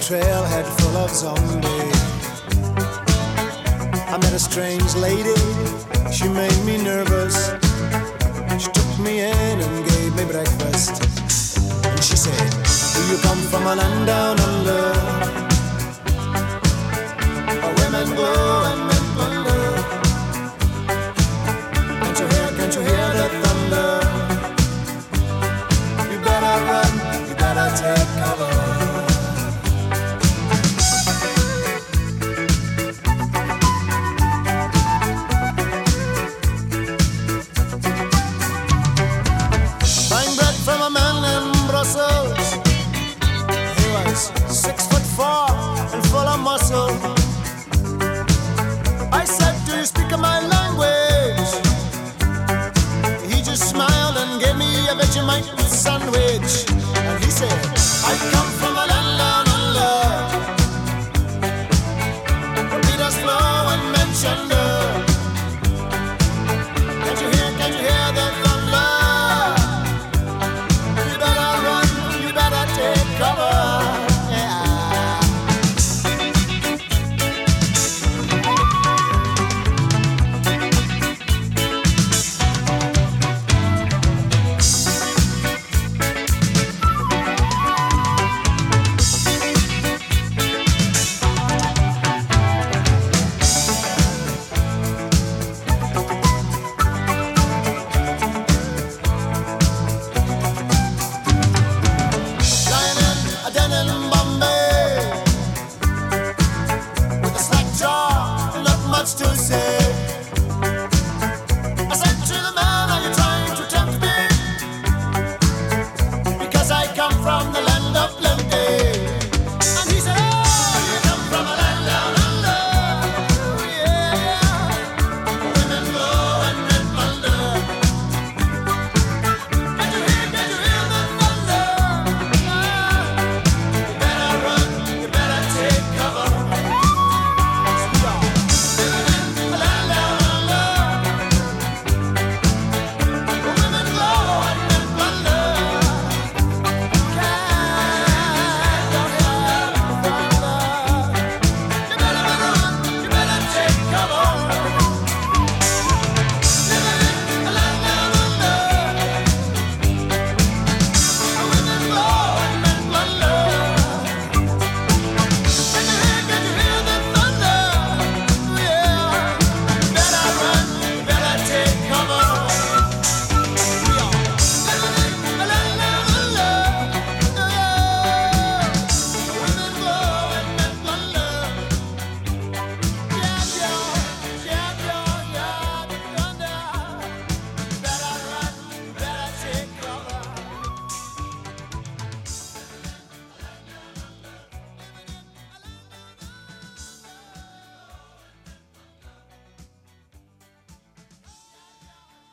trailhead full of zombies. I met a strange lady, she made me nervous. She took me in and gave me breakfast. And she said, do you come from a land down under, where women glow and men plunder? Can't you hear the thunder? You better run, you better take cover. He was 6'4" and full of muscle. I said, do you speak my language? He just smiled and gave me a Vegemite sandwich. And he said, I come from a land down under, where Peter's flow and Manchester. Can't you hear the thunder? Cover.